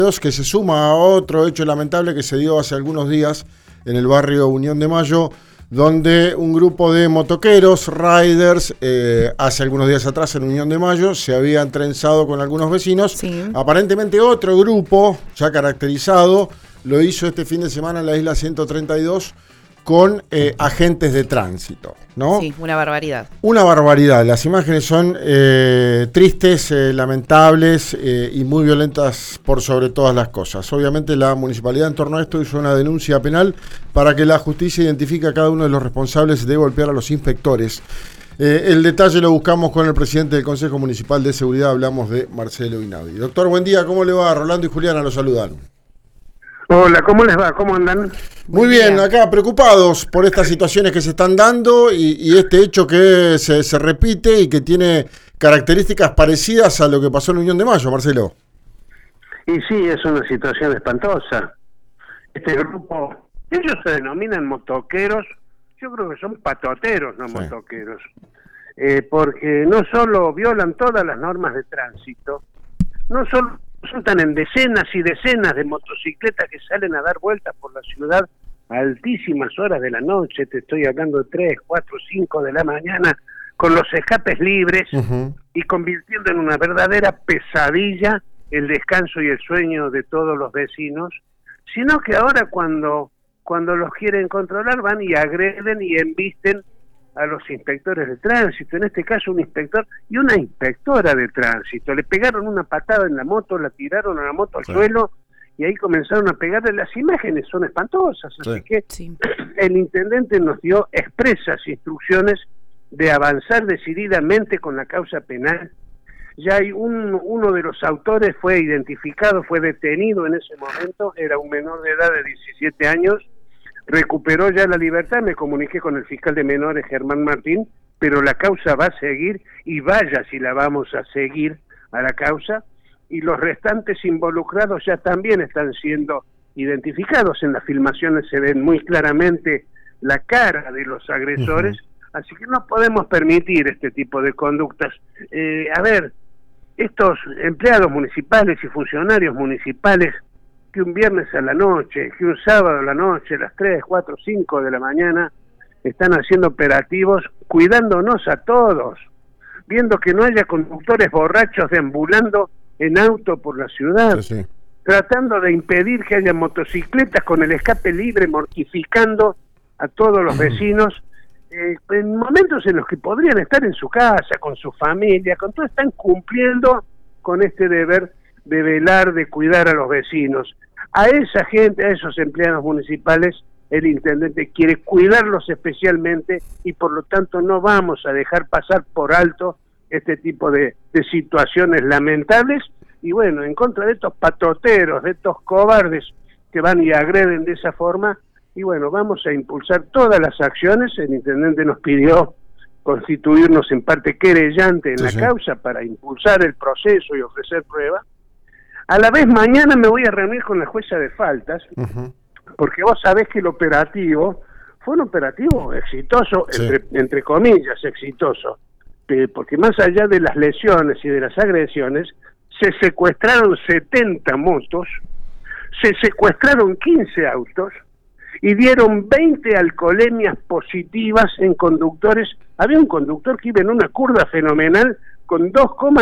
Que se suma a otro hecho lamentable que se dio hace algunos días en el barrio Unión de Mayo, donde un grupo de motoqueros, riders, hace algunos días atrás en Unión de Mayo, se habían trenzado con algunos vecinos. Sí. Aparentemente otro grupo, ya caracterizado, lo hizo este fin de semana en la isla 132 con agentes de tránsito, ¿no? Sí, una barbaridad. Una barbaridad. Las imágenes son tristes, lamentables y muy violentas por sobre todas las cosas. Obviamente la municipalidad en torno a esto hizo una denuncia penal para que la justicia identifique a cada uno de los responsables de golpear a los inspectores. El detalle lo buscamos con el presidente del Consejo Municipal de Seguridad, hablamos de Marcelo Inaudi. Doctor, buen día, ¿cómo le va? Rolando y Juliana lo saludan. Hola, ¿cómo les va? ¿Cómo andan? Muy bien, acá preocupados por estas situaciones que se están dando y este hecho que se repite y que tiene características parecidas a lo que pasó en Unión de Mayo, Marcelo. Y sí, es una situación espantosa. Este grupo, ellos se denominan motoqueros, yo creo que son patoteros, no sí. Motoqueros, porque no solo violan todas las normas de tránsito, no solo resultan en decenas y decenas de motocicletas que salen a dar vueltas por la ciudad a altísimas horas de la noche, te estoy hablando de 3, 4, 5 de la mañana, con los escapes libres y convirtiendo en una verdadera pesadilla el descanso y el sueño de todos los vecinos, sino que ahora cuando los quieren controlar van y agreden y embisten a los inspectores de tránsito, en este caso un inspector y una inspectora de tránsito. Le pegaron una patada en la moto, la tiraron a la moto al suelo y ahí comenzaron a pegarle. Las imágenes son espantosas, así que el intendente nos dio expresas instrucciones de avanzar decididamente con la causa penal. Ya hay uno de los autores fue identificado, fue detenido en ese momento, era un menor de edad de 17 años, recuperó ya la libertad, me comuniqué con el fiscal de menores Germán Martín, pero la causa va a seguir y vaya si la vamos a seguir a la causa, y los restantes involucrados ya también están siendo identificados. En las filmaciones se ven muy claramente la cara de los agresores, así que no podemos permitir este tipo de conductas. A ver, estos empleados municipales y funcionarios municipales que un viernes a la noche, que un sábado a la noche, a las 3, 4, 5 de la mañana, están haciendo operativos, cuidándonos a todos, viendo que no haya conductores borrachos deambulando en auto por la ciudad, tratando de impedir que haya motocicletas con el escape libre, mortificando a todos los vecinos, en momentos en los que podrían estar en su casa, con su familia, con todo, están cumpliendo con este deber de velar, de cuidar a los vecinos. A esa gente, a esos empleados municipales, el intendente quiere cuidarlos especialmente y por lo tanto no vamos a dejar pasar por alto este tipo de situaciones lamentables y bueno, en contra de estos patoteros, de estos cobardes que van y agreden de esa forma, y bueno, vamos a impulsar todas las acciones. El intendente nos pidió constituirnos en parte querellante en la causa para impulsar el proceso y ofrecer pruebas. A la vez mañana me voy a reunir con la jueza de faltas, porque vos sabés que el operativo fue un operativo exitoso, entre comillas, exitoso, porque más allá de las lesiones y de las agresiones, se secuestraron 70 motos, se secuestraron 15 autos y dieron 20 alcoholemias positivas en conductores. Había un conductor que iba en una curva fenomenal con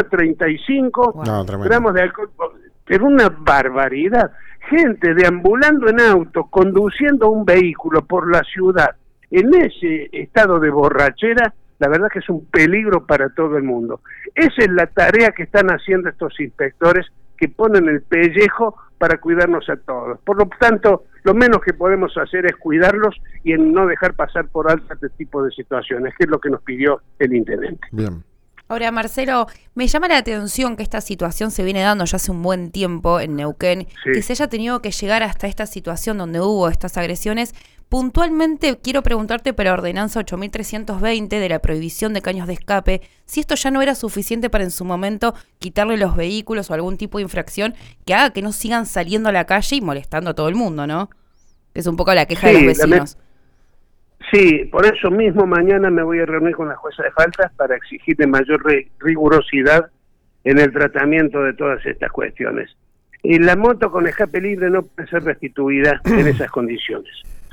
2,35 gramos de alcohol. Era una barbaridad. Gente deambulando en auto, conduciendo un vehículo por la ciudad, en ese estado de borrachera, la verdad que es un peligro para todo el mundo. Esa es la tarea que están haciendo estos inspectores, que ponen el pellejo para cuidarnos a todos. Por lo tanto, lo menos que podemos hacer es cuidarlos y en no dejar pasar por alto este tipo de situaciones, que es lo que nos pidió el intendente. Bien. Ahora, Marcelo, me llama la atención que esta situación se viene dando ya hace un buen tiempo en Neuquén, que se haya tenido que llegar hasta esta situación donde hubo estas agresiones. Puntualmente quiero preguntarte por la ordenanza 8320 de la prohibición de caños de escape, si esto ya no era suficiente para en su momento quitarle los vehículos o algún tipo de infracción que haga que no sigan saliendo a la calle y molestando a todo el mundo, ¿no? Es un poco la queja de los vecinos. Sí, por eso mismo mañana me voy a reunir con la jueza de faltas para exigir de mayor rigurosidad en el tratamiento de todas estas cuestiones. la moto con escape libre no puede ser restituida en esas condiciones.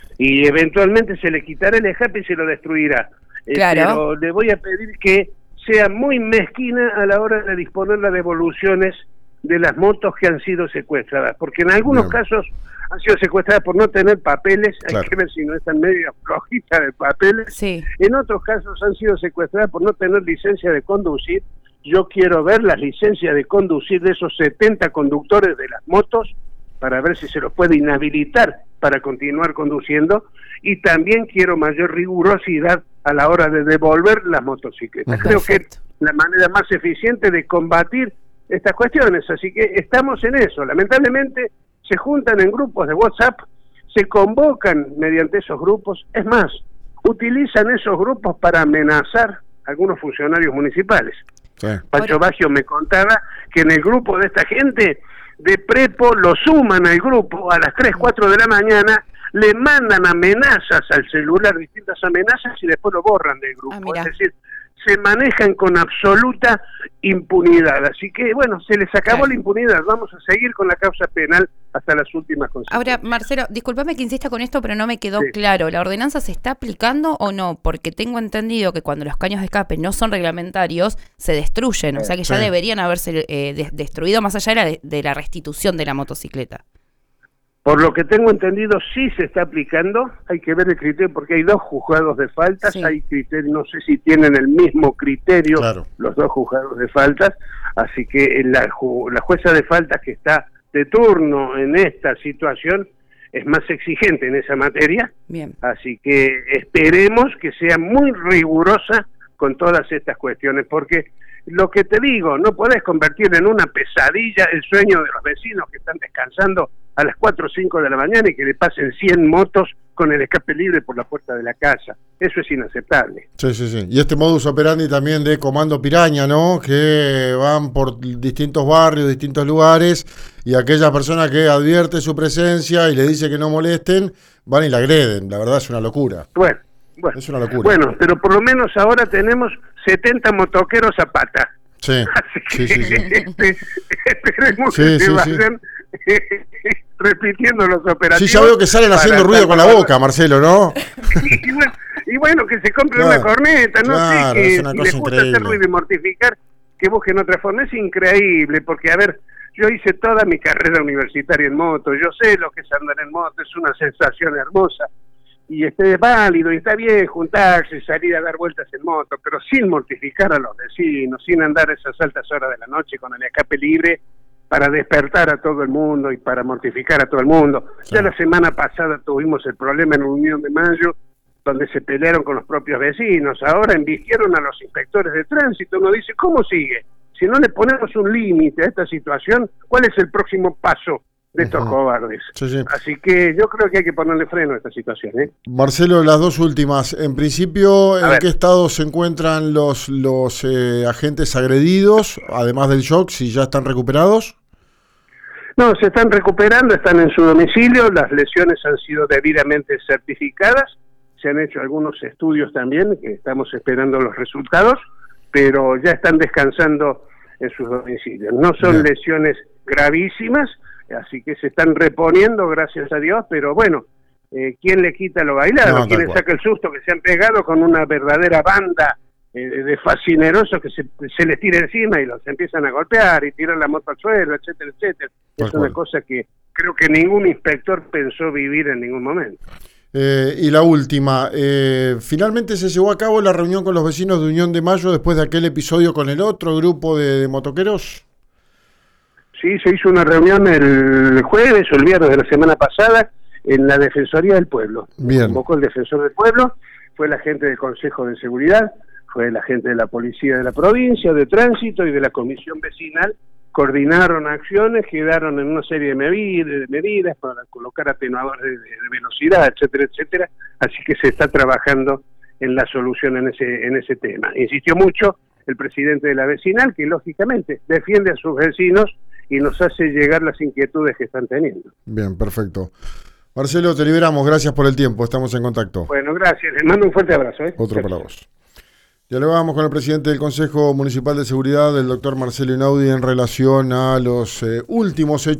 Y eventualmente se le quitará el escape y se lo destruirá. Claro. Pero le voy a pedir que sea muy mezquina a la hora de disponer las devoluciones de las motos que han sido secuestradas, porque en algunos casos han sido secuestradas por no tener papeles, hay que ver si no están medio flojitas de papeles. Sí. En otros casos han sido secuestradas por no tener licencia de conducir. Yo quiero ver las licencias de conducir de esos 70 conductores de las motos para ver si se los puede inhabilitar para continuar conduciendo, y también quiero mayor rigurosidad a la hora de devolver las motocicletas. Creo que es la manera más eficiente de combatir estas cuestiones, así que estamos en eso. Lamentablemente se juntan en grupos de WhatsApp, se convocan mediante esos grupos, es más, utilizan esos grupos para amenazar a algunos funcionarios municipales. Sí. Pancho Baggio me contaba que en el grupo de esta gente de prepo lo suman al grupo a las 3, 4 de la mañana, le mandan amenazas al celular, distintas amenazas, y después lo borran del grupo. Es decir, se manejan con absoluta impunidad. Así que, bueno, se les acabó la impunidad. Vamos a seguir con la causa penal hasta las últimas consecuencias. Ahora, Marcelo, discúlpame que insista con esto, pero no me quedó claro. ¿La ordenanza se está aplicando o no? Porque tengo entendido que cuando los caños de escape no son reglamentarios, se destruyen. O sea que ya deberían haberse destruido más allá de la restitución de la motocicleta. Por lo que tengo entendido, sí se está aplicando. Hay que ver el criterio, porque hay 2 juzgados de faltas. Hay criterios, no sé si tienen el mismo criterio los 2 juzgados de faltas. Así que la jueza de faltas que está de turno en esta situación es más exigente en esa materia. Bien. Así que esperemos que sea muy rigurosa con todas estas cuestiones, porque lo que te digo, no podés convertir en una pesadilla el sueño de los vecinos que están descansando a las 4 o 5 de la mañana y que le pasen 100 motos con el escape libre por la puerta de la casa. Eso es inaceptable. Sí. Y este modus operandi también de Comando Piraña, ¿no? Que van por distintos barrios, distintos lugares, y aquella persona que advierte su presencia y le dice que no molesten, van y la agreden. La verdad es una locura. Bueno, es una locura. Bueno, pero por lo menos ahora tenemos 70 motoqueros a pata. Sí. Así que esperemos que se vayan repitiendo los operativos. Sí, ya veo que salen haciendo ruido con la boca, Marcelo, ¿no? y bueno, que se compren una corneta, no sé, que les gusta hacer ruido y mortificar, que busquen otra forma. Es increíble, porque, a ver, yo hice toda mi carrera universitaria en moto, yo sé lo que es andar en moto, es una sensación hermosa, y es válido, y está bien juntarse, salir a dar vueltas en moto, pero sin mortificar a los vecinos, sin andar a esas altas horas de la noche con el escape libre para despertar a todo el mundo y para mortificar a todo el mundo. Ya la semana pasada tuvimos el problema en Unión de Mayo, donde se pelearon con los propios vecinos. Ahora embistieron a los inspectores de tránsito. Uno dice, ¿cómo sigue? Si no le ponemos un límite a esta situación, ¿cuál es el próximo paso de estos cobardes? Así que yo creo que hay que ponerle freno a esta situación. Marcelo, las 2 últimas. En principio, ¿en qué estado se encuentran los agentes agredidos, además del shock, si ya están recuperados? No, se están recuperando, están en su domicilio, las lesiones han sido debidamente certificadas, se han hecho algunos estudios también, que estamos esperando los resultados, pero ya están descansando en sus domicilios. No son lesiones gravísimas, así que se están reponiendo, gracias a Dios, pero bueno, ¿quién le quita lo bailado? ¿Quién le saca el susto que se han pegado con una verdadera banda de fascinerosos que se les tira encima y los empiezan a golpear y tiran la moto al suelo, etcétera, etcétera? Es una cosa que creo que ningún inspector pensó vivir en ningún momento. Y la última, finalmente se llevó a cabo la reunión con los vecinos de Unión de Mayo después de aquel episodio con el otro grupo de motoqueros. Sí, se hizo una reunión el jueves o el viernes de la semana pasada en la Defensoría del Pueblo. Bien. Convocó el Defensor del Pueblo, fue la gente del Consejo de Seguridad, fue la gente de la Policía de la Provincia, de Tránsito y de la Comisión Vecinal. Coordinaron acciones, quedaron en una serie de medidas para colocar atenuadores de velocidad, etcétera, etcétera. Así que se está trabajando en la solución en ese tema. Insistió mucho el presidente de la vecinal, que lógicamente defiende a sus vecinos y nos hace llegar las inquietudes que están teniendo. Bien, perfecto. Marcelo, te liberamos. Gracias por el tiempo. Estamos en contacto. Bueno, gracias. Les mando un fuerte abrazo. Otro para vos. Dialogamos con el presidente del Consejo Municipal de Seguridad, el doctor Marcelo Einaudi, en relación a los últimos hechos